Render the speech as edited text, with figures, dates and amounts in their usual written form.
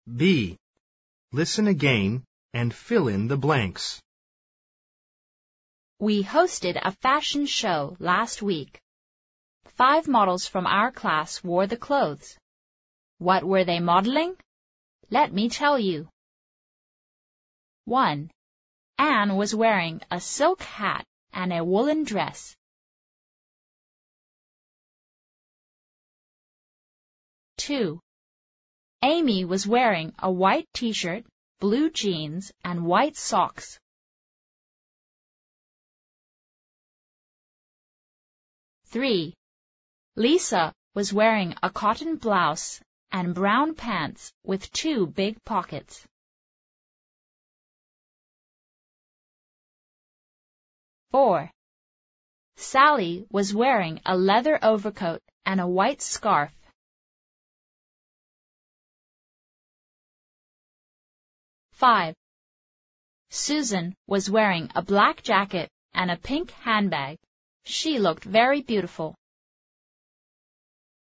B. Listen again and fill in the blanks. We hosted a fashion show last week. 5 models from our class wore the clothes. What were they modeling? Let me tell you. 1. Anne was wearing a silk hat and a woolen dress. 2. Amy was wearing a white t-shirt, blue jeans, and white socks. 3. Lisa was wearing a cotton blouse and brown pants with 2 big pockets. 4. Sally was wearing a leather overcoat and a white scarf. 5. Susan was wearing a black jacket and a pink handbag. She looked very beautiful.